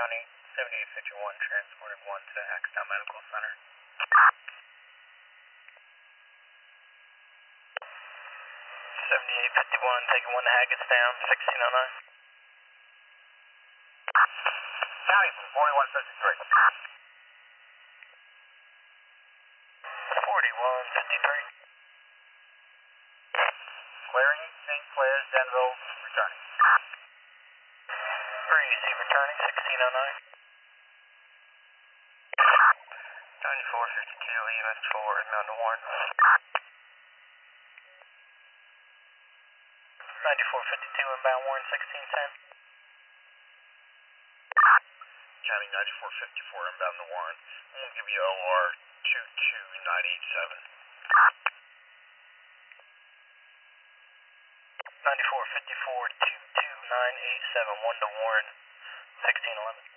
County, 7851, transported 1 to Axtown Medical Center. 7851, taking 1 to Haggettstown, 1609. County from 4153. 4153. Clearing St. Clair's, Denville, returning. Breezy, returning, 1609. 9452, EMS 4, inbound to Warren. 9452, inbound Warren, 1610. County 9454, inbound to Warren. We'll give you OR 22987. 9454, 22987, 1 to Warren, 1611.